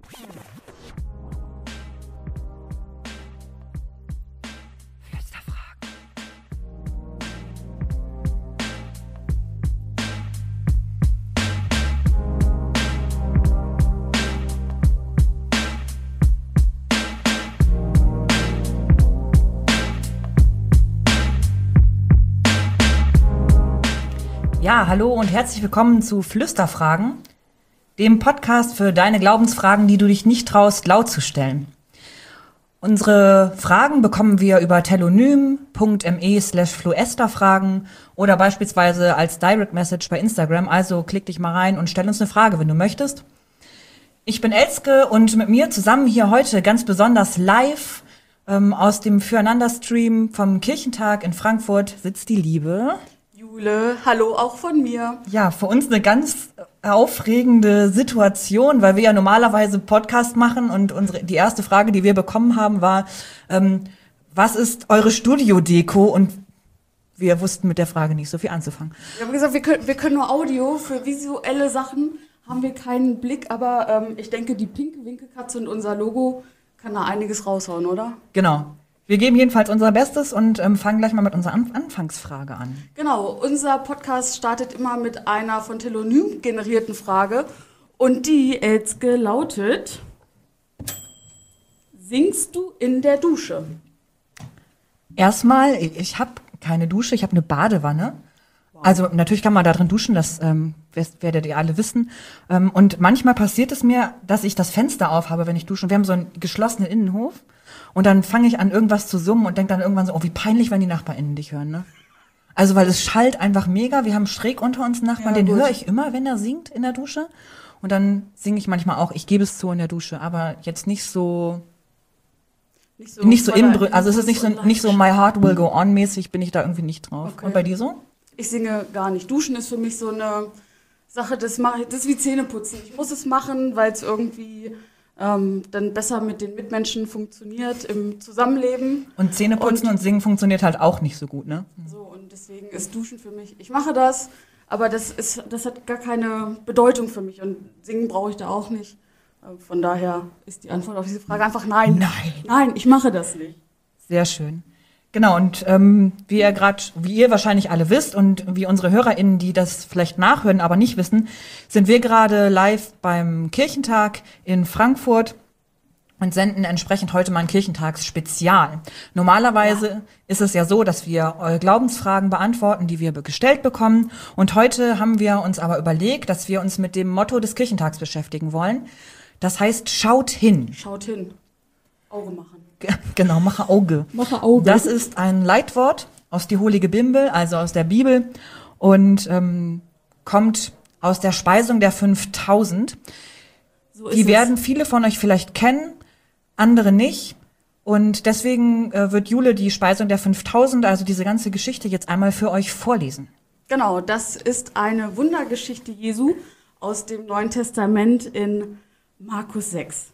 Ja, hallo und herzlich willkommen zu Flüsterfragen, dem Podcast für deine Glaubensfragen, die du dich nicht traust, laut zu stellen. Unsere Fragen bekommen wir über telonym.me/fluesterfragen oder beispielsweise als Direct Message bei Instagram. Also klick dich mal rein und stell uns eine Frage, wenn du möchtest. Ich bin Elske und mit mir zusammen hier heute ganz besonders live aus dem Füreinander-Stream vom Kirchentag in Frankfurt sitzt die liebe Jule, hallo auch von mir. Ja, für uns eine ganz aufregende Situation, weil wir ja normalerweise Podcast machen und die erste Frage, die wir bekommen haben, war, was ist eure Studio-Deko? Und wir wussten mit der Frage nicht so viel anzufangen. Wir haben gesagt, wir können nur Audio, für visuelle Sachen haben wir keinen Blick, aber ich denke, die pinke Winkelkatze und unser Logo kann da einiges raushauen, oder? Genau. Wir geben jedenfalls unser Bestes und fangen gleich mal mit unserer Anfangsfrage an. Genau, unser Podcast startet immer mit einer von Telonym generierten Frage. Und die, Elske, lautet: Singst du in der Dusche? Erstmal, ich habe keine Dusche, ich habe eine Badewanne. Wow. Also natürlich kann man da drin duschen, das werdet ihr alle wissen. Und manchmal passiert es mir, dass ich das Fenster aufhabe, wenn ich dusche. Und wir haben so einen geschlossenen Innenhof. Und dann fange ich an, irgendwas zu summen und denke dann irgendwann so, oh, wie peinlich, wenn die NachbarInnen dich hören, ne? Also, weil es schallt einfach mega. Wir haben schräg unter uns einen Nachbarn, ja, den höre ich immer, wenn er singt in der Dusche. Und dann singe ich manchmal auch, ich gebe es zu in der Dusche, aber jetzt nicht so inbrünstig. Also, es ist nicht so My Heart Will Go On mäßig, bin ich da irgendwie nicht drauf. Okay. Und bei dir so? Ich singe gar nicht. Duschen ist für mich so eine Sache, das ist wie Zähneputzen. Ich muss es machen, weil es irgendwie dann besser mit den Mitmenschen funktioniert im Zusammenleben. Und Zähneputzen und Singen funktioniert halt auch nicht so gut, ne? So, und deswegen ist Duschen für mich, ich mache das, aber das hat gar keine Bedeutung für mich und Singen brauche ich da auch nicht. Von daher ist die Antwort auf diese Frage einfach nein. Nein, ich mache das nicht. Sehr schön. Genau, und wie ihr wahrscheinlich alle wisst und wie unsere HörerInnen, die das vielleicht nachhören, aber nicht wissen, sind wir gerade live beim Kirchentag in Frankfurt und senden entsprechend heute mal ein Kirchentagsspezial. Normalerweise ist es ja so, dass wir eure Glaubensfragen beantworten, die wir gestellt bekommen. Und heute haben wir uns aber überlegt, dass wir uns mit dem Motto des Kirchentags beschäftigen wollen. Das heißt, schaut hin. Schaut hin. Auge machen. Genau, mache Auge. Mache Auge. Das ist ein Leitwort aus die Heilige Bibel, also aus der Bibel, und kommt aus der Speisung der 5000. So die werden viele von euch vielleicht kennen, andere nicht. Und deswegen wird Jule die Speisung der 5000, also diese ganze Geschichte, jetzt einmal für euch vorlesen. Genau, das ist eine Wundergeschichte Jesu aus dem Neuen Testament in Markus 6.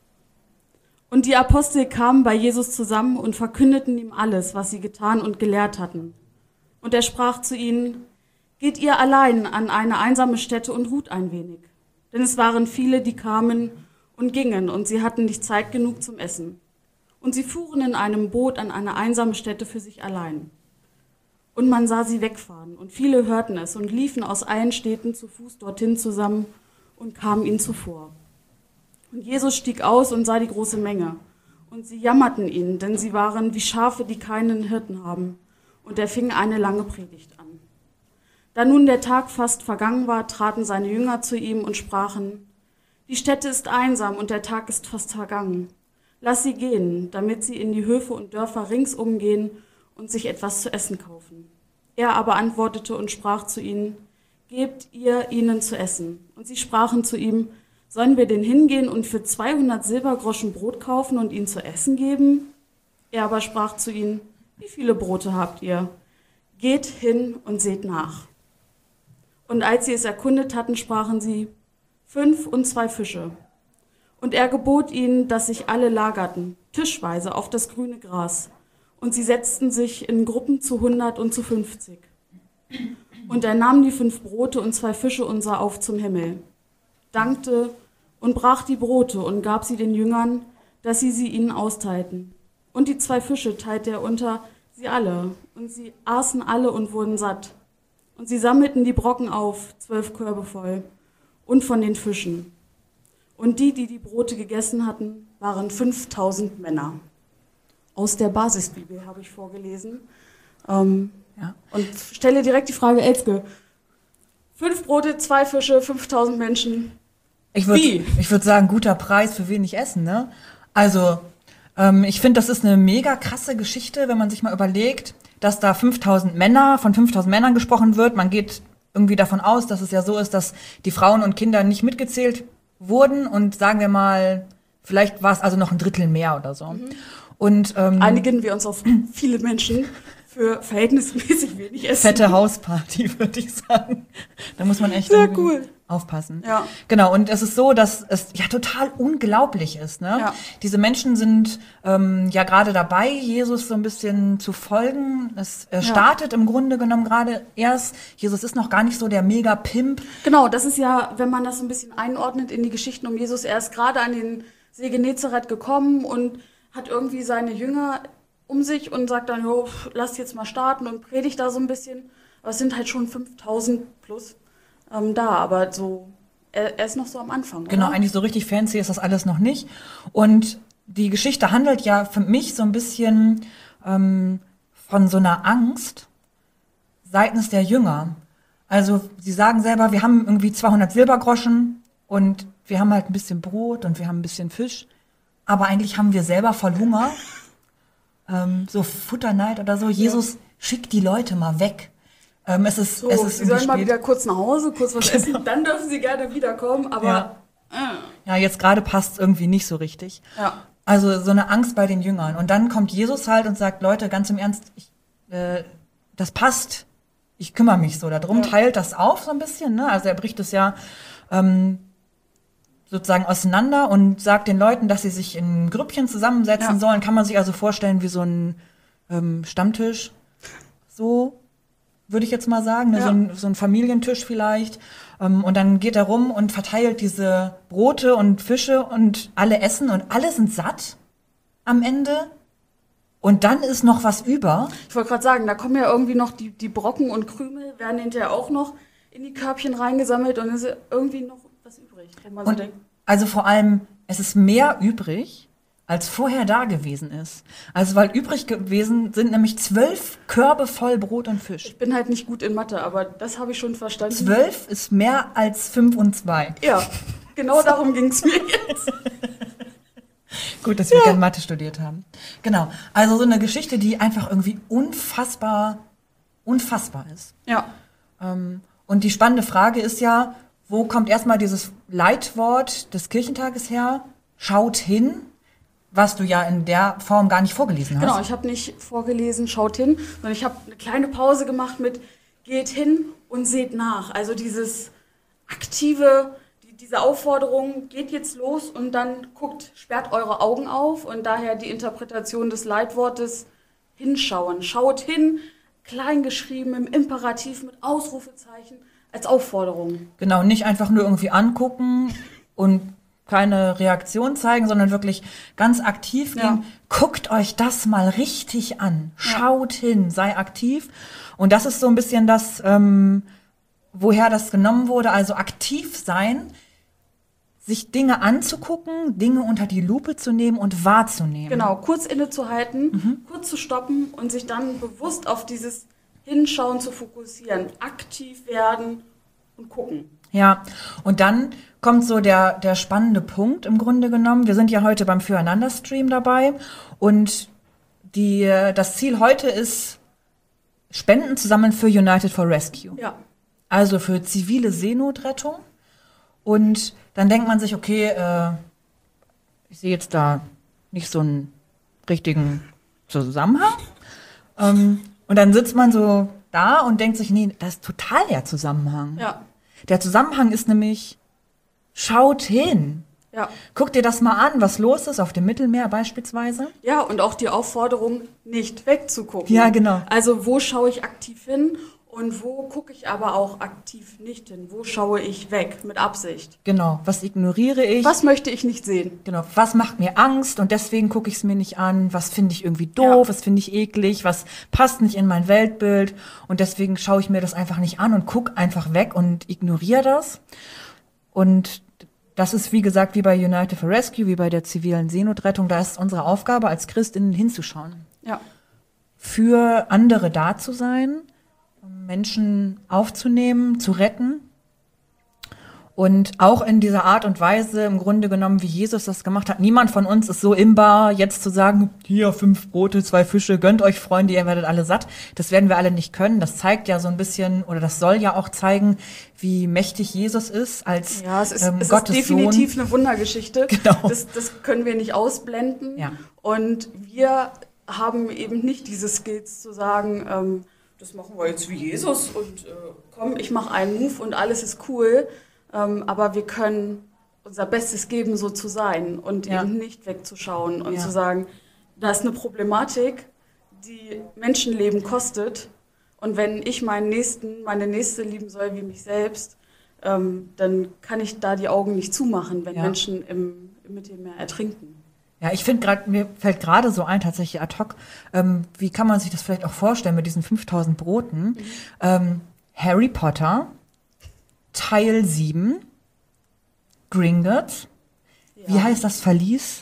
Und die Apostel kamen bei Jesus zusammen und verkündeten ihm alles, was sie getan und gelehrt hatten. Und er sprach zu ihnen: Geht ihr allein an eine einsame Stätte und ruht ein wenig. Denn es waren viele, die kamen und gingen, und sie hatten nicht Zeit genug zum Essen. Und sie fuhren in einem Boot an eine einsame Stätte für sich allein. Und man sah sie wegfahren, und viele hörten es und liefen aus allen Städten zu Fuß dorthin zusammen und kamen ihnen zuvor. Und Jesus stieg aus und sah die große Menge. Und sie jammerten ihn, denn sie waren wie Schafe, die keinen Hirten haben. Und er fing eine lange Predigt an. Da nun der Tag fast vergangen war, traten seine Jünger zu ihm und sprachen: Die Stätte ist einsam und der Tag ist fast vergangen. Lass sie gehen, damit sie in die Höfe und Dörfer ringsum gehen und sich etwas zu essen kaufen. Er aber antwortete und sprach zu ihnen: Gebt ihr ihnen zu essen. Und sie sprachen zu ihm: Sollen wir denn hingehen und für 200 Silbergroschen Brot kaufen und ihnen zu essen geben? Er aber sprach zu ihnen: Wie viele Brote habt ihr? Geht hin und seht nach. Und als sie es erkundet hatten, sprachen sie: 5 und 2 Fische. Und er gebot ihnen, dass sich alle lagerten, tischweise auf das grüne Gras. Und sie setzten sich in Gruppen zu 100 und zu 50. Und er nahm die 5 Brote und 2 Fische und sah auf zum Himmel, dankte und brach die Brote und gab sie den Jüngern, dass sie ihnen austeilten. Und die 2 Fische teilte er unter sie alle, und sie aßen alle und wurden satt. Und sie sammelten die Brocken auf, 12 Körbe voll, und von den Fischen. Und die Brote gegessen hatten, waren 5000 Männer. Aus der Basisbibel habe ich vorgelesen. Und stelle direkt die Frage, Elske, 5 Brote, 2 Fische, 5000 Menschen. Ich würde sagen, guter Preis für wenig Essen, ne? Also, ich finde, das ist eine mega krasse Geschichte, wenn man sich mal überlegt, dass da von 5000 Männern gesprochen wird. Man geht irgendwie davon aus, dass es ja so ist, dass die Frauen und Kinder nicht mitgezählt wurden und sagen wir mal, vielleicht war es also noch ein Drittel mehr oder so. Und einigen wir uns auf viele Menschen für verhältnismäßig wenig Essen. Fette Hausparty, würde ich sagen. Da muss man echt sehr cool aufpassen. Ja. Genau, und es ist so, dass es ja total unglaublich ist. Ne? Ja. Diese Menschen sind ja gerade dabei, Jesus so ein bisschen zu folgen. Es startet im Grunde genommen gerade erst. Jesus ist noch gar nicht so der Mega-Pimp. Genau, das ist ja, wenn man das so ein bisschen einordnet in die Geschichten um Jesus, er ist gerade an den See Genezareth gekommen und hat irgendwie seine Jünger um sich und sagt dann, jo, lass jetzt mal starten und predigt da so ein bisschen. Aber es sind halt schon 5000 plus da, aber so, er ist noch so am Anfang. Genau, oder? eigentlich so richtig fancy ist das alles noch nicht. Und die Geschichte handelt ja für mich so ein bisschen von so einer Angst seitens der Jünger. Also sie sagen selber, wir haben irgendwie 200 Silbergroschen und wir haben halt ein bisschen Brot und wir haben ein bisschen Fisch. Aber eigentlich haben wir selber voll Hunger. So Futterneid oder so. Jesus, schickt die Leute mal weg. Es ist sie sollen mal wieder kurz nach Hause, kurz was essen, dann dürfen sie gerne wiederkommen, aber... Ja, jetzt gerade passt es irgendwie nicht so richtig. Ja. Also so eine Angst bei den Jüngern. Und dann kommt Jesus halt und sagt, Leute, ganz im Ernst, das passt. Ich kümmere mich so darum, teilt das auf so ein bisschen. Ne? Also er bricht es ja sozusagen auseinander und sagt den Leuten, dass sie sich in Grüppchen zusammensetzen sollen. Kann man sich also vorstellen wie so ein Stammtisch. So würde ich jetzt mal sagen, ne? So ein Familientisch vielleicht. Und dann geht er rum und verteilt diese Brote und Fische und alle essen und alle sind satt am Ende. Und dann ist noch was über. Ich wollte gerade sagen, da kommen ja irgendwie noch die Brocken und Krümel, werden hinterher auch noch in die Körbchen reingesammelt und es ist irgendwie noch was übrig. Wo man so denkt. Also vor allem, es ist mehr übrig, als vorher da gewesen ist. Also weil übrig gewesen sind nämlich 12 Körbe voll Brot und Fisch. Ich bin halt nicht gut in Mathe, aber das habe ich schon verstanden. 12 ist mehr als 5 und 2. Ja, genau darum ging es mir jetzt. Gut, dass wir gerne Mathe studiert haben. Genau, also so eine Geschichte, die einfach irgendwie unfassbar ist. Ja. Und die spannende Frage ist ja, wo kommt erstmal dieses Leitwort des Kirchentages her? Schaut hin. Was du ja in der Form gar nicht vorgelesen hast. Genau, ich habe nicht vorgelesen, schaut hin, sondern ich habe eine kleine Pause gemacht mit geht hin und seht nach. Also dieses aktive, diese Aufforderung, geht jetzt los und dann guckt, sperrt eure Augen auf und daher die Interpretation des Leitwortes hinschauen. Schaut hin, klein geschrieben, im Imperativ mit Ausrufezeichen als Aufforderung. Genau, nicht einfach nur irgendwie angucken und keine Reaktion zeigen, sondern wirklich ganz aktiv gehen. Guckt euch das mal richtig an. Schaut hin, sei aktiv. Und das ist so ein bisschen das, woher das genommen wurde. Also aktiv sein, sich Dinge anzugucken, Dinge unter die Lupe zu nehmen und wahrzunehmen. Genau, kurz innezuhalten, kurz zu stoppen und sich dann bewusst auf dieses Hinschauen zu fokussieren. Aktiv werden und gucken. Ja, und dann kommt so der spannende Punkt im Grunde genommen. Wir sind ja heute beim Füreinander-Stream dabei und das Ziel heute ist, Spenden zu sammeln für United for Rescue. Ja. Also für zivile Seenotrettung. Und dann denkt man sich, okay, ich sehe jetzt da nicht so einen richtigen Zusammenhang. Und dann sitzt man so da und denkt sich, nee, das ist total der Zusammenhang. Ja. Der Zusammenhang ist nämlich, schaut hin. Ja. Guck dir das mal an, was los ist auf dem Mittelmeer beispielsweise. Ja, und auch die Aufforderung, nicht wegzugucken. Ja, genau. Also wo schaue ich aktiv hin Und wo gucke ich aber auch aktiv nicht hin? Wo schaue ich weg mit Absicht? Genau, was ignoriere ich? Was möchte ich nicht sehen? Genau, was macht mir Angst und deswegen gucke ich es mir nicht an? Was finde ich irgendwie doof? Ja. Was finde ich eklig? Was passt nicht in mein Weltbild? Und deswegen schaue ich mir das einfach nicht an und gucke einfach weg und ignoriere das. Und das ist, wie gesagt, wie bei United for Rescue, wie bei der zivilen Seenotrettung. Da ist unsere Aufgabe als Christinnen hinzuschauen. Ja. Für andere da zu sein, Menschen aufzunehmen, zu retten. Und auch in dieser Art und Weise, im Grunde genommen, wie Jesus das gemacht hat. Niemand von uns ist so imbar, jetzt zu sagen, hier 5 Brote, 2 Fische, gönnt euch, Freunde, ihr werdet alle satt. Das werden wir alle nicht können. Das zeigt ja so ein bisschen, oder das soll ja auch zeigen, wie mächtig Jesus ist als Ja, es ist Gottes definitiv Sohn. eine Wundergeschichte. Genau. Das können wir nicht ausblenden. Ja. Und wir haben eben nicht diese Skills zu sagen, das machen wir jetzt wie Jesus und komm, ich mache einen Move und alles ist cool. Aber wir können unser Bestes geben, so zu sein und eben nicht wegzuschauen und zu sagen, da ist eine Problematik, die Menschenleben kostet. Und wenn ich meine Nächste lieben soll wie mich selbst, dann kann ich da die Augen nicht zumachen, wenn Menschen im Mittelmeer ertrinken. Ja, ich finde gerade, mir fällt gerade so ein, tatsächlich ad hoc, wie kann man sich das vielleicht auch vorstellen mit diesen 5000 Broten? Harry Potter, Teil 7, Gringotts, wie heißt das Verlies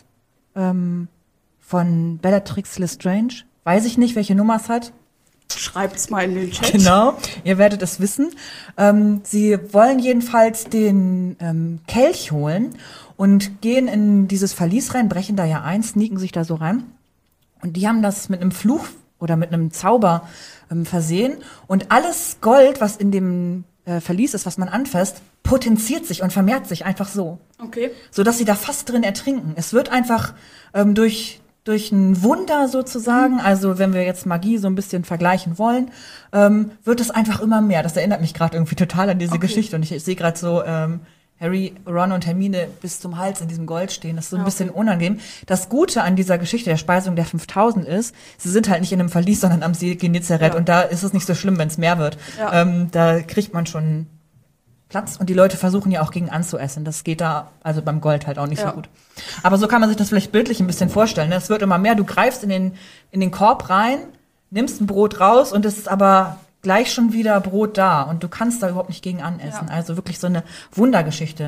von Bellatrix Lestrange? Weiß ich nicht, welche Nummer es hat. Schreibt's mal in den Chat. Genau, ihr werdet es wissen. Sie wollen jedenfalls den Kelch holen und gehen in dieses Verlies rein, brechen da ja ein, sneaken sich da so rein. Und die haben das mit einem Fluch oder mit einem Zauber versehen. Und alles Gold, was in dem Verlies ist, was man anfasst, potenziert sich und vermehrt sich einfach so. Okay. Sodass sie da fast drin ertrinken. Es wird einfach durch ein Wunder sozusagen, also wenn wir jetzt Magie so ein bisschen vergleichen wollen, wird es einfach immer mehr. Das erinnert mich gerade irgendwie total an diese Geschichte. Und ich sehe gerade so Harry, Ron und Hermine bis zum Hals in diesem Gold stehen. Das ist so ein bisschen unangenehm. Das Gute an dieser Geschichte der Speisung der 5000 ist, sie sind halt nicht in einem Verlies, sondern am See Genezareth. Und da ist es nicht so schlimm, wenn es mehr wird. Ja. Da kriegt man schon Platz und die Leute versuchen ja auch gegen anzuessen. Das geht da also beim Gold halt auch nicht so gut. Aber so kann man sich das vielleicht bildlich ein bisschen vorstellen. Es wird immer mehr, du greifst in den Korb rein, nimmst ein Brot raus und es ist aber gleich schon wieder Brot da und du kannst da überhaupt nicht gegen anessen. Ja. Also wirklich so eine Wundergeschichte.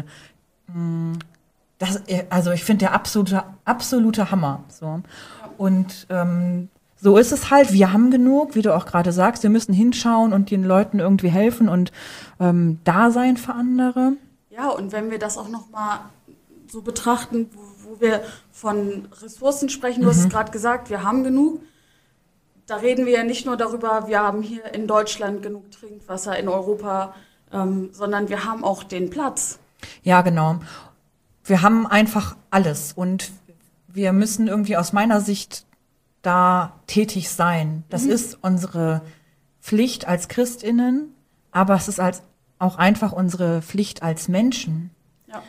Also ich finde der absolute Hammer. So. Und so ist es halt, wir haben genug, wie du auch gerade sagst, wir müssen hinschauen und den Leuten irgendwie helfen und da sein für andere. Ja, und wenn wir das auch nochmal so betrachten, wo wir von Ressourcen sprechen, du hast es gerade gesagt, wir haben genug. Da reden wir ja nicht nur darüber, wir haben hier in Deutschland genug Trinkwasser, in Europa, sondern wir haben auch den Platz. Ja, genau. Wir haben einfach alles und wir müssen irgendwie aus meiner Sicht da tätig sein. Das ist unsere Pflicht als ChristInnen, aber es ist auch einfach unsere Pflicht als Menschen. Ja.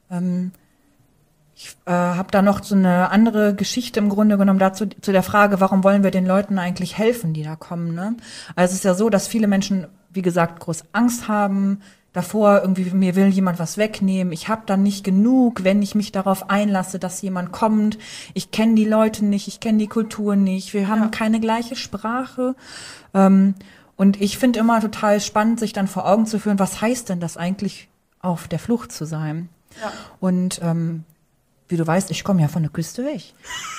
Ich habe da noch so eine andere Geschichte im Grunde genommen dazu, zu der Frage, warum wollen wir den Leuten eigentlich helfen, die da kommen, ne? Also es ist ja so, dass viele Menschen, wie gesagt, groß Angst haben davor, irgendwie mir will jemand was wegnehmen. Ich habe dann nicht genug, wenn ich mich darauf einlasse, dass jemand kommt. Ich kenne die Leute nicht, ich kenne die Kultur nicht. Wir haben keine gleiche Sprache. Und ich finde immer total spannend, sich dann vor Augen zu führen, was heißt denn das eigentlich, auf der Flucht zu sein? Ja. Und wie du weißt, ich komme ja von der Küste weg.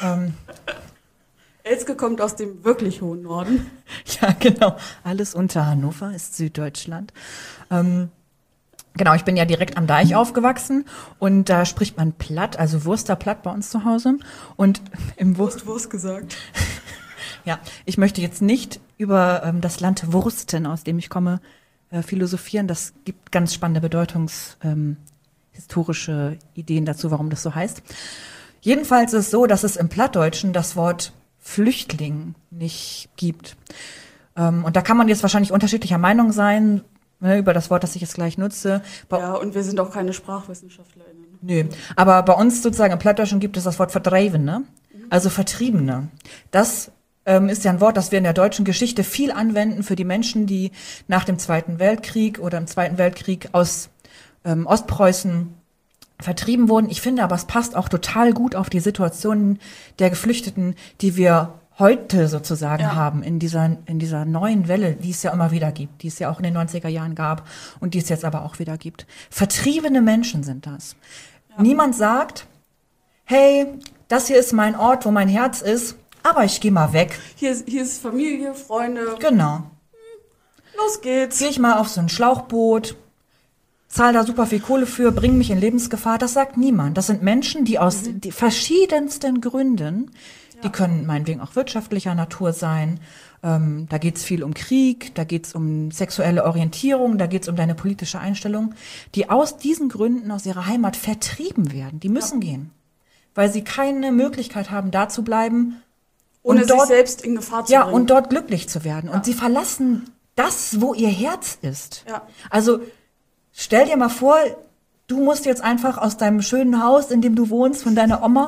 Elske kommt aus dem wirklich hohen Norden. Ja, genau. Alles unter Hannover ist Süddeutschland. Genau, ich bin ja direkt am Deich aufgewachsen und da spricht man Platt, also Wursterplatt bei uns zu Hause. Und im Wurst gesagt. Ja, ich möchte jetzt nicht über das Land Wursten, aus dem ich komme, philosophieren. Das gibt ganz spannende historische Ideen dazu, warum das so heißt. Jedenfalls ist es so, dass es im Plattdeutschen das Wort Flüchtling nicht gibt. Und da kann man jetzt wahrscheinlich unterschiedlicher Meinung sein, ne, über das Wort, das ich jetzt gleich nutze. Ja, und wir sind auch keine SprachwissenschaftlerInnen. Nö, aber bei uns sozusagen im Plattdeutschen gibt es das Wort Verdreivene, also Vertriebene. Das ist ja ein Wort, das wir in der deutschen Geschichte viel anwenden für die Menschen, die nach dem Zweiten Weltkrieg oder im Zweiten Weltkrieg aus Ostpreußen vertrieben wurden. Ich finde aber, es passt auch total gut auf die Situation der Geflüchteten, die wir heute sozusagen haben, in dieser neuen Welle, die es ja immer wieder gibt, die es ja auch in den 90er Jahren gab und die es jetzt aber auch wieder gibt. Vertriebene Menschen sind das. Ja. Niemand sagt, hey, das hier ist mein Ort, wo mein Herz ist, aber ich gehe mal weg. Hier ist Familie, Freunde. Genau. Los geht's. Gehe ich mal auf so ein Schlauchboot, zahl da super viel Kohle für, bring mich in Lebensgefahr. Das sagt niemand. Das sind Menschen, die aus die verschiedensten Gründen, die können meinetwegen auch wirtschaftlicher Natur sein, da geht's viel um Krieg, da geht's um sexuelle Orientierung, da geht's um deine politische Einstellung, die aus diesen Gründen aus ihrer Heimat vertrieben werden. Die müssen gehen, weil sie keine Möglichkeit haben, da zu bleiben, ohne sich selbst in Gefahr zu bringen. Ja, und dort glücklich zu werden. Ja. Und sie verlassen das, wo ihr Herz ist. Ja. Also stell dir mal vor, du musst jetzt einfach aus deinem schönen Haus, in dem du wohnst, von deiner Oma,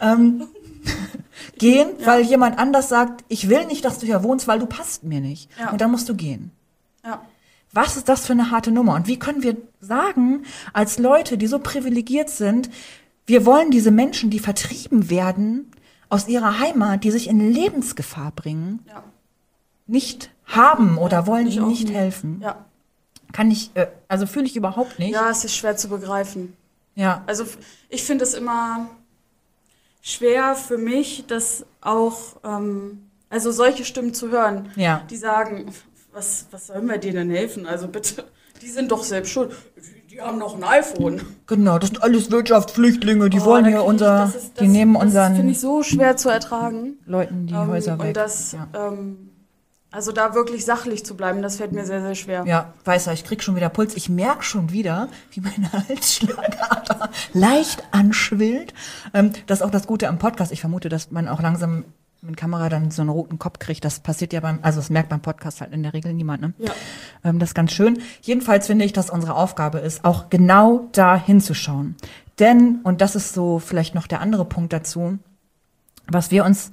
gehen, weil jemand anders sagt, ich will nicht, dass du hier wohnst, weil du passt mir nicht. Ja. Und dann musst du gehen. Ja. Was ist das für eine harte Nummer? Und wie können wir sagen, als Leute, die so privilegiert sind, wir wollen diese Menschen, die vertrieben werden aus ihrer Heimat, die sich in Lebensgefahr bringen, nicht haben oder wollen ihnen nicht helfen? Ja. Kann ich, also fühle ich überhaupt nicht. Ja, es ist schwer zu begreifen. Ja. Also ich finde es immer schwer für mich, das auch, also solche Stimmen zu hören, die sagen, was sollen wir denen helfen? Also bitte, die sind doch selbst schuld. Die haben noch ein iPhone. Genau, das sind alles Wirtschaftsflüchtlinge, die wollen hier die nehmen unseren... Das finde ich so schwer zu ertragen. Leuten die Häuser weg. Und das, also da wirklich sachlich zu bleiben, das fällt mir sehr, sehr schwer. Ja, weißer, ich krieg schon wieder Puls. Ich merke schon wieder, wie meine Halsschlagader leicht anschwillt. Das ist auch das Gute am Podcast. Ich vermute, dass man auch langsam mit Kamera dann so einen roten Kopf kriegt. Das passiert ja das merkt beim Podcast halt in der Regel niemand, ne? Ja. Das ist ganz schön. Jedenfalls finde ich, dass unsere Aufgabe ist, auch genau da hinzuschauen. Denn, und das ist so vielleicht noch der andere Punkt dazu, was wir uns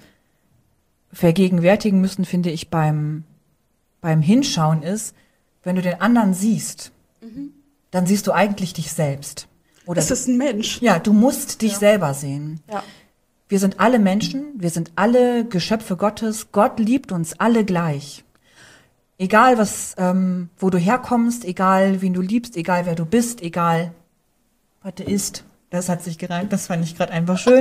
vergegenwärtigen müssen, finde ich, beim Hinschauen ist, wenn du den anderen siehst, dann siehst du eigentlich dich selbst. Oder es ist ein Mensch. Ja, du musst dich selber sehen. Ja. Wir sind alle Menschen, wir sind alle Geschöpfe Gottes. Gott liebt uns alle gleich. Egal wo du herkommst, egal wen du liebst, egal wer du bist, egal was du isst. Das hat sich gereimt, das fand ich gerade einfach schön.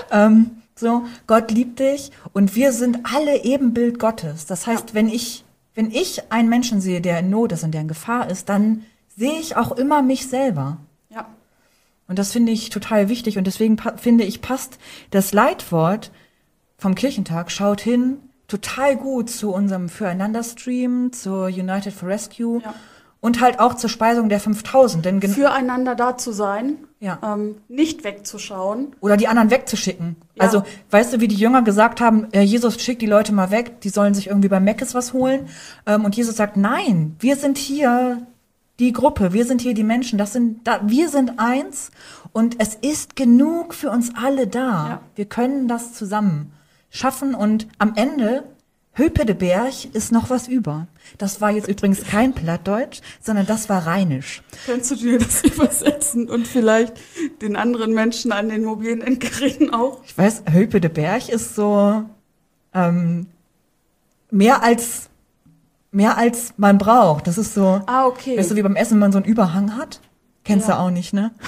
So, Gott liebt dich und wir sind alle Ebenbild Gottes. Das heißt, wenn ich einen Menschen sehe, der in Not ist und der in Gefahr ist, dann sehe ich auch immer mich selber. Ja. Und das finde ich total wichtig und deswegen finde ich, passt das Leitwort vom Kirchentag, schaut hin, total gut zu unserem Füreinander-Stream, zur United for Rescue und halt auch zur Speisung der 5000. Denn füreinander da zu sein, nicht wegzuschauen. Oder die anderen wegzuschicken. Ja. Also, weißt du, wie die Jünger gesagt haben, Jesus schickt die Leute mal weg, die sollen sich irgendwie bei Meckes was holen. Und Jesus sagt, nein, wir sind hier die Gruppe, wir sind hier die Menschen, wir sind eins und es ist genug für uns alle da. Ja. Wir können das zusammen schaffen und am Ende, Höpedeberg, ist noch was über. Das war jetzt übrigens kein Plattdeutsch, sondern das war Rheinisch. Kannst du dir das übersetzen und vielleicht den anderen Menschen an den mobilen Endgeräten auch? Ich weiß, Höpedeberg ist so mehr als man braucht. Das ist so, okay. Weißt du, wie beim Essen man so einen Überhang hat? Kennst du auch nicht, ne?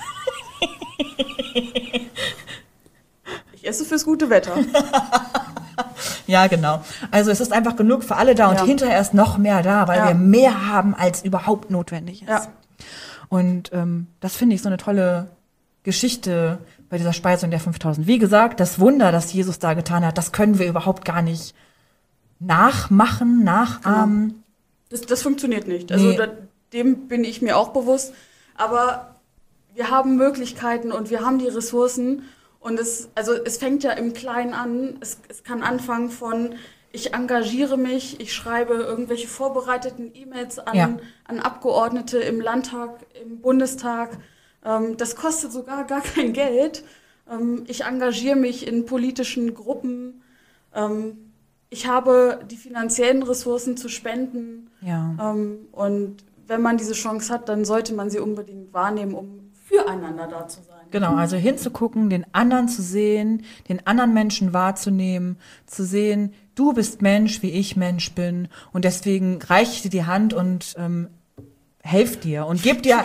Ich esse fürs gute Wetter. Ja, genau. Also es ist einfach genug für alle da und hinterher ist noch mehr da, weil wir mehr haben, als überhaupt notwendig ist. Ja. Und das finde ich so eine tolle Geschichte bei dieser Speisung der 5000. Wie gesagt, das Wunder, das Jesus da getan hat, das können wir überhaupt gar nicht nachahmen. Genau. Das funktioniert nicht. Also dem bin ich mir auch bewusst. Aber wir haben Möglichkeiten und wir haben die Ressourcen. Und es fängt ja im Kleinen an. Es kann anfangen von, ich engagiere mich, ich schreibe irgendwelche vorbereiteten E-Mails an Abgeordnete im Landtag, im Bundestag. Das kostet sogar gar kein Geld. Ich engagiere mich in politischen Gruppen. ich habe die finanziellen Ressourcen zu spenden. Ja. Und wenn man diese Chance hat, dann sollte man sie unbedingt wahrnehmen, um füreinander da zu sein. Genau, also hinzugucken, den anderen zu sehen, den anderen Menschen wahrzunehmen, zu sehen, du bist Mensch, wie ich Mensch bin. Und deswegen reiche ich dir die Hand und helf dir und gib dir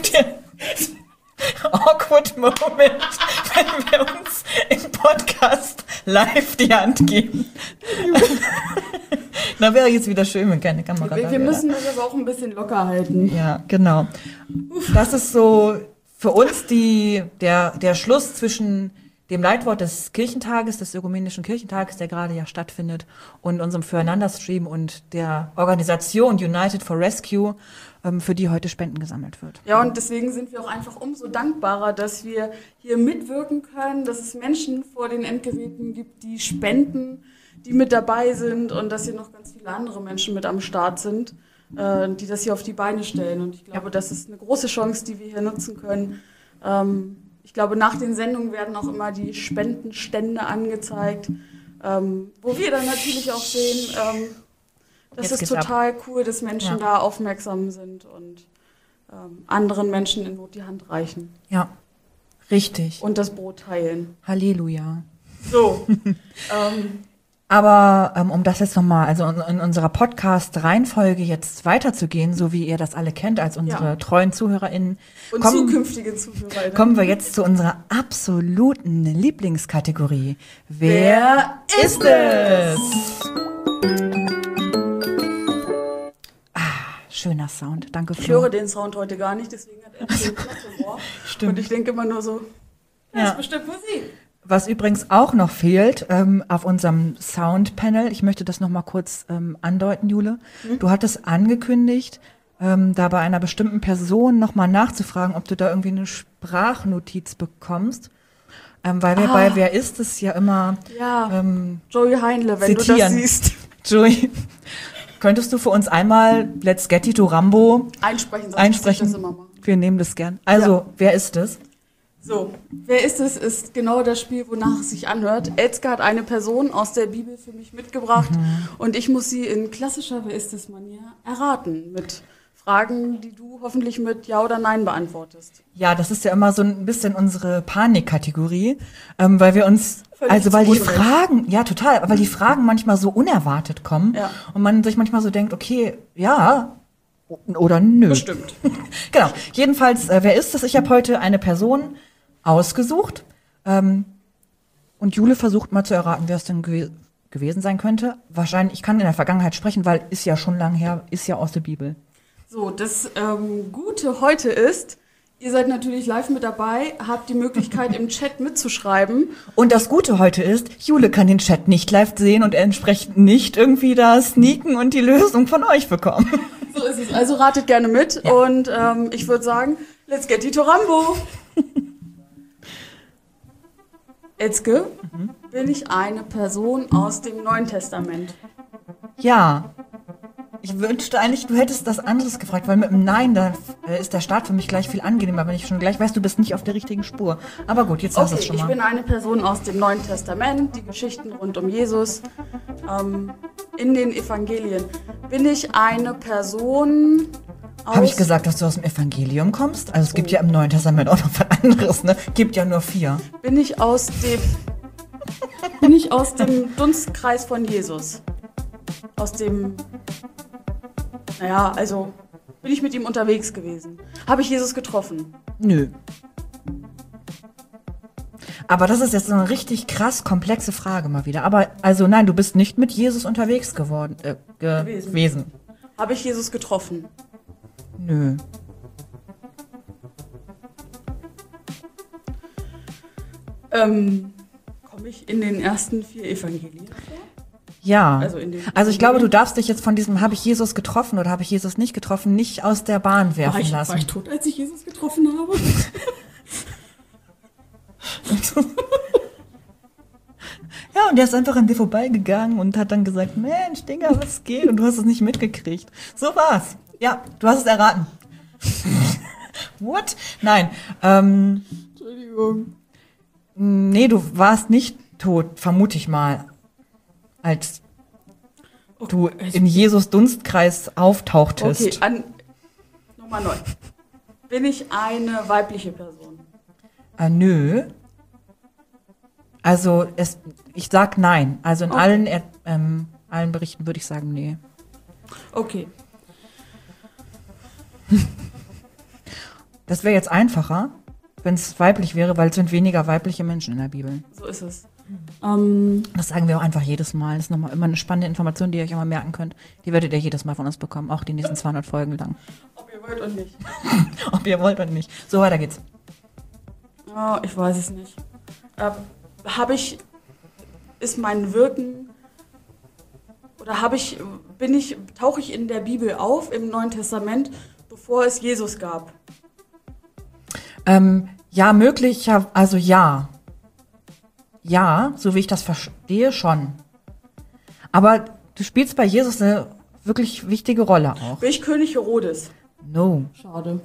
awkward Moment, wenn wir uns im Podcast live die Hand geben. Da wäre jetzt wieder schön, wenn keine Kamera da wäre. Wir müssen das aber auch ein bisschen locker halten. Ja, genau. Das ist so für uns der Schluss zwischen dem Leitwort des Kirchentages, des Ökumenischen Kirchentages, der gerade ja stattfindet, und unserem Füreinander-Stream und der Organisation United for Rescue, für die heute Spenden gesammelt wird. Ja, und deswegen sind wir auch einfach umso dankbarer, dass wir hier mitwirken können, dass es Menschen vor den Endgeräten gibt, die spenden, die mit dabei sind und dass hier noch ganz viele andere Menschen mit am Start sind, die das hier auf die Beine stellen. Und ich glaube, das ist eine große Chance, die wir hier nutzen können. Ich glaube, nach den Sendungen werden auch immer die Spendenstände angezeigt, wo wir dann natürlich auch sehen, das ist total cool, dass Menschen da aufmerksam sind und anderen Menschen in Not die Hand reichen. Ja, richtig. Und das Brot teilen. Halleluja. So. Aber um das jetzt nochmal, also in unserer Podcast-Reihenfolge jetzt weiterzugehen, so wie ihr das alle kennt als unsere treuen ZuhörerInnen. Und zukünftige ZuhörerInnen. Kommen wir jetzt zu unserer absoluten Lieblingskategorie. Wer ist es? Schöner Sound, danke Flo. Ich höre den Sound heute gar nicht, deswegen hat er den Platz im Ohr. Stimmt. Und ich denke immer nur so, das ist bestimmt Musik. Was übrigens auch noch fehlt auf unserem Soundpanel, ich möchte das nochmal kurz andeuten, Jule. Du hattest angekündigt, da bei einer bestimmten Person nochmal nachzufragen, ob du da irgendwie eine Sprachnotiz bekommst. Weil wir bei Wer ist es ja immer Joey Heinle, wenn zitieren. du das siehst. Joey, könntest du für uns einmal Let's Get It to Rambo einsprechen? Das immer machen. Wir nehmen das gern. Also, wer ist es? So, wer ist es, ist genau das Spiel, wonach es sich anhört. Elske hat eine Person aus der Bibel für mich mitgebracht und ich muss sie in klassischer Wer ist es-Manier erraten mit Fragen, die du hoffentlich mit Ja oder Nein beantwortest. Ja, das ist ja immer so ein bisschen unsere Panikkategorie, weil wir uns, weil die Fragen, ja total, weil die Fragen manchmal so unerwartet kommen und man sich manchmal so denkt, okay, ja oder nö. Bestimmt. Genau, jedenfalls, wer ist es? Ich habe heute eine Person ausgesucht und Jule versucht mal zu erraten, wer es denn gewesen sein könnte. Wahrscheinlich, ich kann in der Vergangenheit sprechen, weil ist ja schon lang her, ist ja aus der Bibel. So, das Gute heute ist, ihr seid natürlich live mit dabei, habt die Möglichkeit im Chat mitzuschreiben. Und das Gute heute ist, Jule kann den Chat nicht live sehen und entsprechend nicht irgendwie da sneaken und die Lösung von euch bekommen. So ist es, also ratet gerne mit und ich würde sagen, let's get it to Rambo. Elske, bin ich eine Person aus dem Neuen Testament? Ja. Ich wünschte eigentlich, du hättest das anderes gefragt, weil mit dem Nein, da ist der Start für mich gleich viel angenehmer, wenn ich schon gleich weiß, du bist nicht auf der richtigen Spur. Aber gut, jetzt hast du es schon mal. Ich bin eine Person aus dem Neuen Testament, die Geschichten rund um Jesus, in den Evangelien. Bin ich eine Person aus... Habe ich gesagt, dass du aus dem Evangelium kommst? Also es gibt ja im Neuen Testament auch noch was anderes, ne? Gibt ja nur 4. Bin ich aus dem Dunstkreis von Jesus? Aus dem... Naja, also bin ich mit ihm unterwegs gewesen? Habe ich Jesus getroffen? Nö. Aber das ist jetzt so eine richtig krass komplexe Frage mal wieder. Aber, also nein, du bist nicht mit Jesus unterwegs gewesen. Habe ich Jesus getroffen? Nö. Komme ich in den ersten 4 Evangelien vor? Ja, also ich glaube, du darfst dich jetzt von diesem habe ich Jesus getroffen oder habe ich Jesus nicht getroffen, nicht aus der Bahn werfen lassen. War ich tot, als ich Jesus getroffen habe? Ja, und der ist einfach an dir vorbeigegangen und hat dann gesagt, Mensch, Digga, was geht? Und du hast es nicht mitgekriegt. So war's. Ja, du hast es erraten. What? Nein. Entschuldigung. Nee, du warst nicht tot, vermute ich mal. Als du in Jesus Dunstkreis auftauchtest. Okay, Nummer 9. Bin ich eine weibliche Person? Nö. Also ich sag nein. Also in allen Berichten würde ich sagen nee. Okay. Das wäre jetzt einfacher, wenn es weiblich wäre, weil es sind weniger weibliche Menschen in der Bibel. So ist es. Das sagen wir auch einfach jedes Mal. Das ist nochmal immer eine spannende Information, die ihr euch immer merken könnt. Die werdet ihr jedes Mal von uns bekommen, auch die nächsten 200 Folgen lang. Ob ihr wollt und nicht. Ob ihr wollt oder nicht. So, weiter geht's. Oh, ich weiß es nicht. Ist mein Wirken oder tauche ich in der Bibel auf, im Neuen Testament, bevor es Jesus gab? Ja, möglich, also ja. Ja, so wie ich das verstehe, schon. Aber du spielst bei Jesus eine wirklich wichtige Rolle auch. Bin ich König Herodes? No. Schade.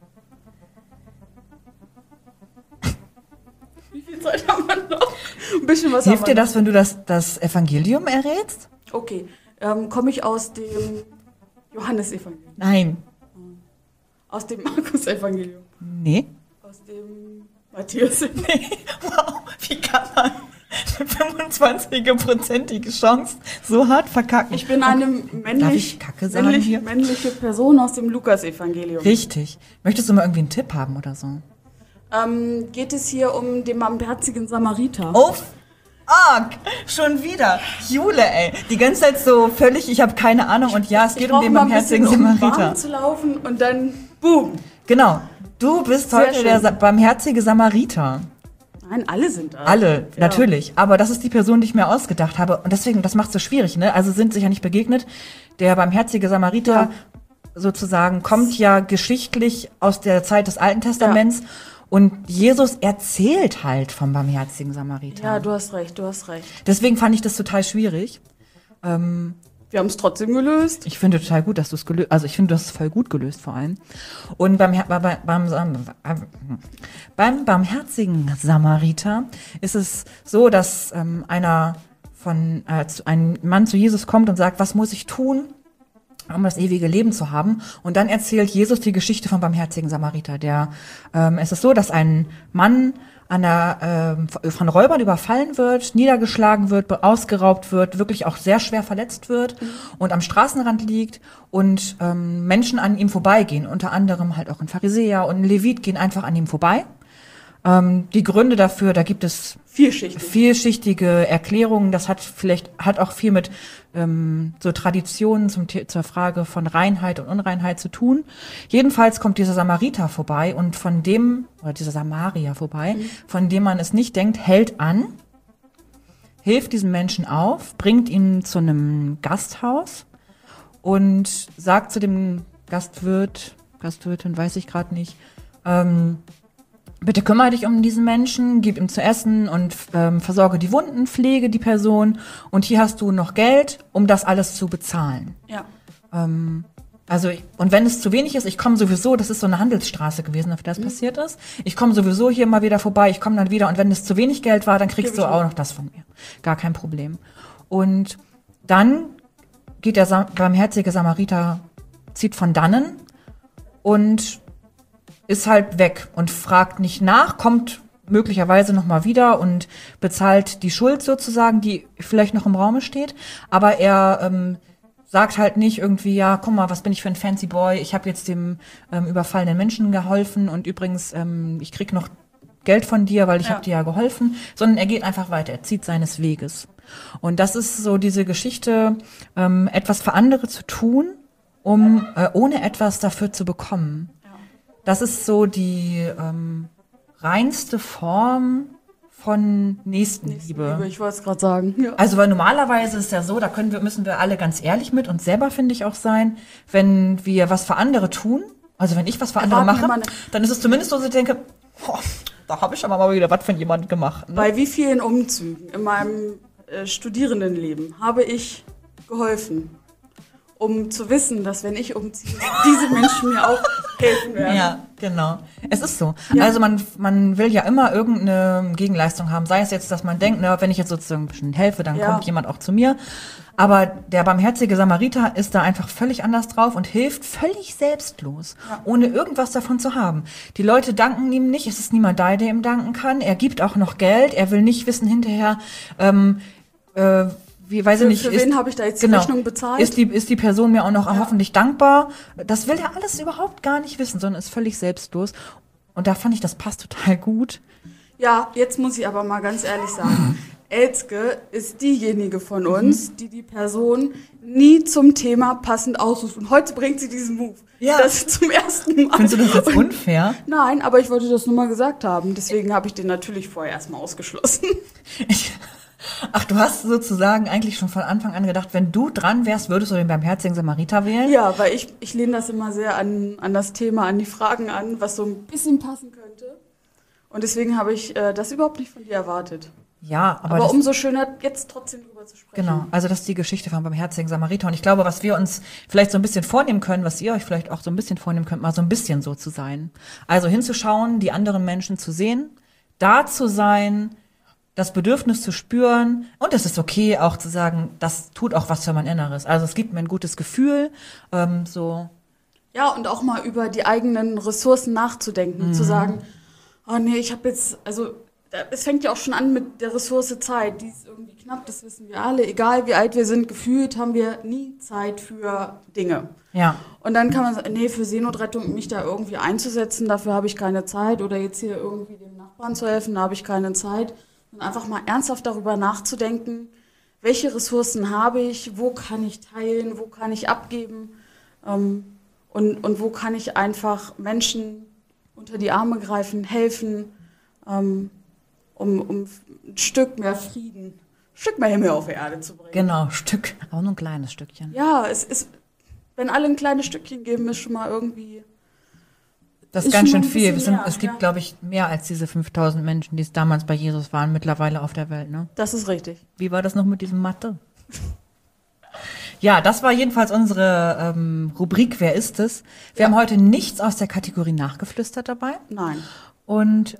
Wie viel Zeit haben wir noch? Ein bisschen was. Hilft dir das, wenn du das Evangelium errätst? Okay. Komme ich aus dem Johannesevangelium? Nein. Aus dem Markus-Evangelium? Nee. Aus dem Matthäus? Nee. Wow, wie kann man eine 25-prozentige Chance so hart verkacken? Ich bin eine männliche Person aus dem Lukas-Evangelium. Richtig. Möchtest du mal irgendwie einen Tipp haben oder so? Geht es hier um den barmherzigen Samariter? Oh, schon wieder. Jule, ey. Die ganze Zeit so völlig, ich habe keine Ahnung. Und ja, es geht um den barmherzigen Samariter. Um zu laufen und dann boom. Genau. Du bist Sehr heute schön. der barmherzige Samariter. Nein, alle sind da. Alle, Ja. natürlich. Aber das ist die Person, die ich mir ausgedacht habe. Und deswegen, das macht es so schwierig, ne? Also sind sich ja nicht begegnet. Der barmherzige Samariter sozusagen kommt ja geschichtlich aus der Zeit des Alten Testaments. Ja. Und Jesus erzählt halt vom barmherzigen Samariter. Ja, du hast recht. Deswegen fand ich das total schwierig. Wir haben es trotzdem gelöst. Ich finde total gut, dass du es gelöst hast. Also ich finde, du hast es voll gut gelöst vor allem. Und beim barmherzigen Samariter ist es so, dass ein Mann zu Jesus kommt und sagt, was muss ich tun, um das ewige Leben zu haben? Und dann erzählt Jesus die Geschichte vom barmherzigen Samariter. Es ist so, dass ein Mann von Räubern überfallen wird, niedergeschlagen wird, ausgeraubt wird, wirklich auch sehr schwer verletzt wird und am Straßenrand liegt und Menschen an ihm vorbeigehen, unter anderem halt auch ein Pharisäer und ein Levit gehen einfach an ihm vorbei. Die Gründe dafür, da gibt es vielschichtige Erklärungen. Das hat auch viel mit so Traditionen zur Frage von Reinheit und Unreinheit zu tun. Jedenfalls kommt dieser Samariter vorbei und dieser Samarier vorbei, von dem man es nicht denkt, hält an, hilft diesem Menschen auf, bringt ihn zu einem Gasthaus und sagt zu dem Gastwirtin, weiß ich gerade nicht, bitte kümmere dich um diesen Menschen, gib ihm zu essen und versorge die Wunden, pflege die Person. Und hier hast du noch Geld, um das alles zu bezahlen. Ja. Und wenn es zu wenig ist, ich komme sowieso, das ist so eine Handelsstraße gewesen, auf der das passiert ist. Ich komme sowieso hier mal wieder vorbei, ich komme dann wieder. Und wenn es zu wenig Geld war, dann kriegst du auch noch das von mir. Gar kein Problem. Und dann geht der barmherzige Samariter, zieht von dannen und ist halt weg und fragt nicht nach, kommt möglicherweise nochmal wieder und bezahlt die Schuld sozusagen, die vielleicht noch im Raume steht. Aber er sagt halt nicht irgendwie, ja, guck mal, was bin ich für ein fancy Boy, ich habe jetzt dem überfallenen Menschen geholfen und übrigens, ich krieg noch Geld von dir, weil ich habe dir ja geholfen, sondern er geht einfach weiter, er zieht seines Weges. Und das ist so diese Geschichte, etwas für andere zu tun, um ohne etwas dafür zu bekommen. Das ist so die reinste Form von Nächstenliebe. Ich wollte es gerade sagen. Ja. Also weil normalerweise ist ja so, da müssen wir alle ganz ehrlich mit uns selber, finde ich, auch sein, wenn wir was für andere tun. Also wenn ich was für andere mache, dann ist es zumindest so, dass ich denke, da habe ich aber mal wieder was von jemandem gemacht. Ne? Bei wie vielen Umzügen in meinem Studierendenleben habe ich geholfen? um zu wissen, dass wenn ich umziehe, diese Menschen mir auch helfen werden. Ja, genau. Es ist so. Ja. Also man will ja immer irgendeine Gegenleistung haben. Sei es jetzt, dass man denkt, wenn ich jetzt sozusagen ein bisschen helfe, dann kommt jemand auch zu mir. Aber der barmherzige Samariter ist da einfach völlig anders drauf und hilft völlig selbstlos, ohne irgendwas davon zu haben. Die Leute danken ihm nicht, es ist niemand da, der ihm danken kann. Er gibt auch noch Geld, er will nicht wissen hinterher, für wen habe ich da jetzt die Rechnung bezahlt? Ist die Person mir auch noch hoffentlich dankbar? Das will er alles überhaupt gar nicht wissen, sondern ist völlig selbstlos. Und da fand ich, das passt total gut. Ja, jetzt muss ich aber mal ganz ehrlich sagen, Elske ist diejenige von uns, die Person nie zum Thema passend aussucht. Und heute bringt sie diesen Move. Ja. Das ist zum ersten Mal. Findest du das jetzt unfair? Nein, aber ich wollte das nur mal gesagt haben. Deswegen habe ich den natürlich vorher erstmal ausgeschlossen. Ach, du hast sozusagen eigentlich schon von Anfang an gedacht, wenn du dran wärst, würdest du den barmherzigen Samariter wählen? Ja, weil ich lehne das immer sehr an das Thema, an die Fragen an, was so ein bisschen passen könnte. Und deswegen habe ich das überhaupt nicht von dir erwartet. Ja, aber umso schöner, jetzt trotzdem drüber zu sprechen. Genau, also das ist die Geschichte vom barmherzigen Samariter. Und ich glaube, was wir uns vielleicht so ein bisschen vornehmen können, was ihr euch vielleicht auch so ein bisschen vornehmen könnt, mal so ein bisschen so zu sein. Also hinzuschauen, die anderen Menschen zu sehen, da zu sein, das Bedürfnis zu spüren. Und es ist okay, auch zu sagen, das tut auch was für mein Inneres. Also es gibt mir ein gutes Gefühl, so. Ja, und auch mal über die eigenen Ressourcen nachzudenken, zu sagen, oh nee, ich habe jetzt, also es fängt ja auch schon an mit der Ressource Zeit, die ist irgendwie knapp, das wissen wir alle. Egal wie alt wir sind, gefühlt haben wir nie Zeit für Dinge. Ja. Und dann kann man sagen, nee, für Seenotrettung mich da irgendwie einzusetzen, dafür habe ich keine Zeit. Oder jetzt hier irgendwie dem Nachbarn zu helfen, da habe ich keine Zeit. Und einfach mal ernsthaft darüber nachzudenken, welche Ressourcen habe ich, wo kann ich teilen, wo kann ich abgeben und wo kann ich einfach Menschen unter die Arme greifen, helfen, um ein Stück mehr Frieden, ein Stück mehr Himmel auf die Erde zu bringen. Genau, auch nur ein kleines Stückchen. Ja, es ist, wenn alle ein kleines Stückchen geben, ist schon mal irgendwie... Das ist ganz schön viel. Mehr, es gibt, glaube ich, mehr als diese 5000 Menschen, die es damals bei Jesus waren, mittlerweile auf der Welt, ne? Das ist richtig. Wie war das noch mit diesem Mathe? Ja, das war jedenfalls unsere Rubrik Wer ist es? Wir haben heute nichts aus der Kategorie nachgeflüstert dabei. Nein. Und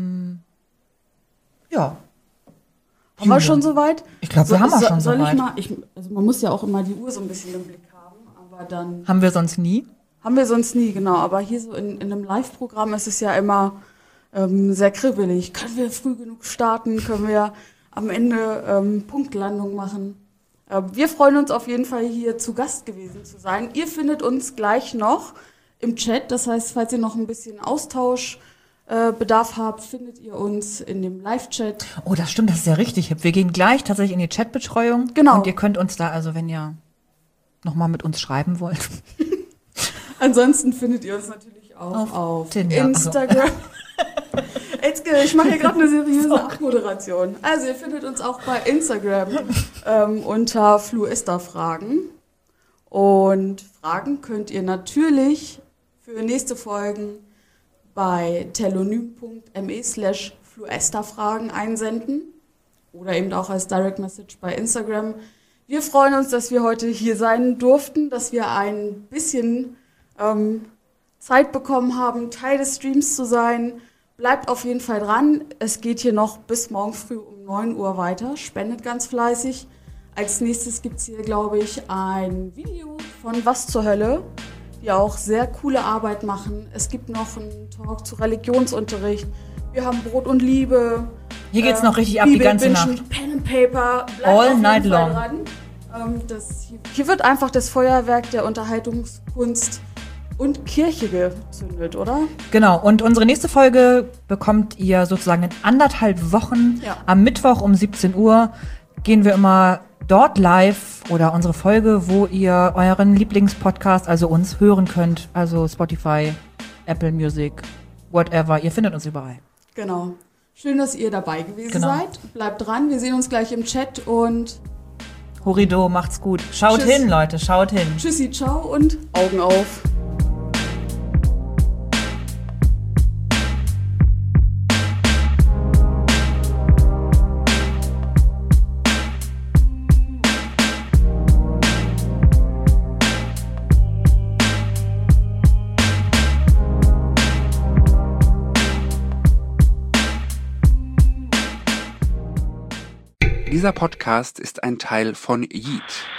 ja. Haben wir schon soweit? Ich glaube, wir haben auch schon soll soweit. Also man muss ja auch immer die Uhr so ein bisschen im Blick haben, aber dann... Haben wir sonst nie, genau. Aber hier so in einem Live-Programm ist es ja immer sehr kribbelig. Können wir früh genug starten? Können wir am Ende Punktlandung machen? Wir freuen uns auf jeden Fall, hier zu Gast gewesen zu sein. Ihr findet uns gleich noch im Chat. Das heißt, falls ihr noch ein bisschen Austauschbedarf habt, findet ihr uns in dem Live-Chat. Oh, das stimmt, das ist ja richtig hip. Wir gehen gleich tatsächlich in die Chatbetreuung. Genau. Und ihr könnt uns da, also wenn ihr nochmal mit uns schreiben wollt. Ansonsten findet ihr uns natürlich auch auf Tinder. Instagram. Elske, ich mache hier gerade eine seriöse Abmoderation. Also ihr findet uns auch bei Instagram unter Fluesterfragen. Und Fragen könnt ihr natürlich für nächste Folgen bei telonym.me/fluesterfragen einsenden oder eben auch als Direct Message bei Instagram. Wir freuen uns, dass wir heute hier sein durften, dass wir ein bisschen Zeit bekommen haben, Teil des Streams zu sein. Bleibt auf jeden Fall dran. Es geht hier noch bis morgen früh um 9 Uhr weiter. Spendet ganz fleißig. Als nächstes gibt es hier, glaube ich, ein Video von Was zur Hölle, die auch sehr coole Arbeit machen. Es gibt noch einen Talk zu Religionsunterricht. Wir haben Brot und Liebe. Hier geht's noch richtig ab, die ganze Nacht. Pen and Paper. Bleibt All night long. Dran. Hier wird einfach das Feuerwerk der Unterhaltungskunst und Kirche gezündet, oder? Genau, und unsere nächste Folge bekommt ihr sozusagen in 1,5 Wochen. Ja. Am Mittwoch um 17 Uhr gehen wir immer dort live oder unsere Folge, wo ihr euren Lieblingspodcast, also uns, hören könnt. Also Spotify, Apple Music, whatever. Ihr findet uns überall. Genau. Schön, dass ihr dabei gewesen seid. Bleibt dran, wir sehen uns gleich im Chat und Horido, macht's gut. Schaut Tschüss. hin, Leute, schaut hin. Tschüssi, ciao und Augen auf. Dieser Podcast ist ein Teil von Yeet.